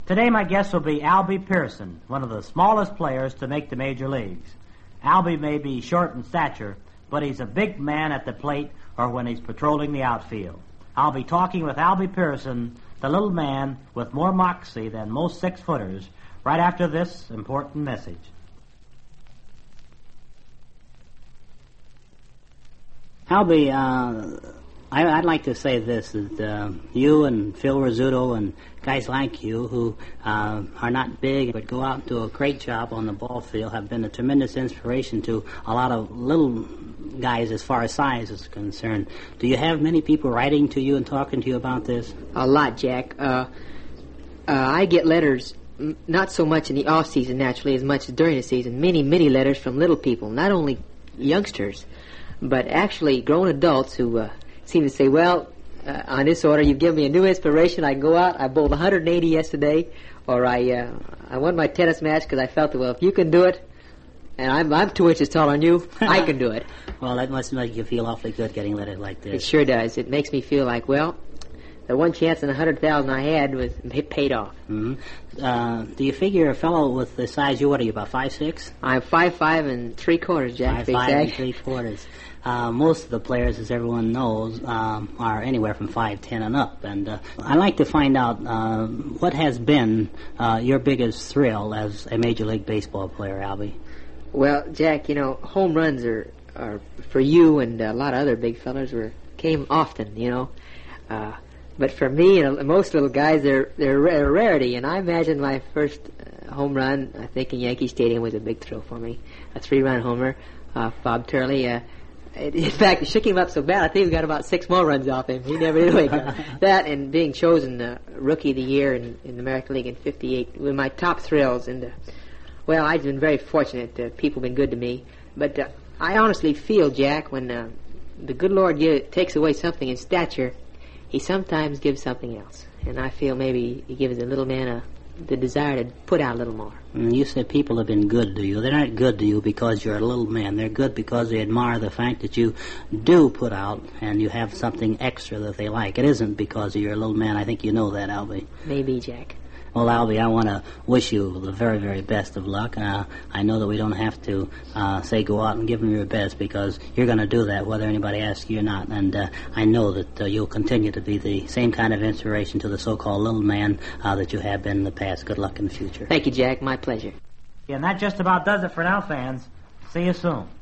Today my guest will be Albie Pearson, one of the smallest players to make the major leagues. Albie may be short in stature, but he's a big man at the plate or when he's patrolling the outfield. I'll be talking with Albie Pearson, the little man with more moxie than most six-footers, right after this important message. Albie, I'd like to say this, that you and Phil Rizzuto and guys like you who are not big but go out and do a great job on the ball field have been a tremendous inspiration to a lot of little guys as far as size is concerned. Do you have many people writing to you and talking to you about this? A lot, Jack. I get letters, not so much in the off-season, naturally, as much as during the season. Many, many letters from little people, not only youngsters, but actually grown adults who seem to say, well, on this order, you've given me a new inspiration. I can go out, I bowled 180 yesterday, or I won my tennis match because I felt that, well, if you can do it, and I'm 2 inches taller than you, I can do it. Well, that must make you feel awfully good getting letters like this. It sure does. It makes me feel like, well, the one chance in 100,000 I had was paid off. Mm-hmm. Do you figure a fellow with the size you, what are you, about 5'6"? I'm 5'5" and 3/4, Jack. 5'5" and 3/4. Most of the players, as everyone knows, are anywhere from 5'10" and up. And I'd like to find out what has been your biggest thrill as a Major League Baseball player, Albie. Well, Jack, home runs are for you and a lot of other big fellas came often, But for me and most little guys, they're a rarity. And I imagine my first home run, I think in Yankee Stadium, was a big thrill for me. A 3-run homer, Bob Turley. In fact, it shook him up so bad, I think we got about 6 more runs off him. He never did wake up. That and being chosen Rookie of the Year in the American League in '58 were my top thrills. And, well, I've been very fortunate. People have been good to me. But I honestly feel, Jack, when the good Lord takes away something in stature, He sometimes gives something else. And I feel maybe He gives the little man the desire to put out a little more. You said people have been good to you. They're not good to you because you're a little man. They're good because they admire the fact that you do put out and you have something extra that they like. It isn't because you're a little man. I think you know that, Albie. Maybe, Jack. Well, Albie, I want to wish you the very, very best of luck. I know that we don't have to say go out and give them your best because you're going to do that whether anybody asks you or not. And I know that you'll continue to be the same kind of inspiration to the so-called little man that you have been in the past. Good luck in the future. Thank you, Jack. My pleasure. Yeah, and that just about does it for now, fans. See you soon.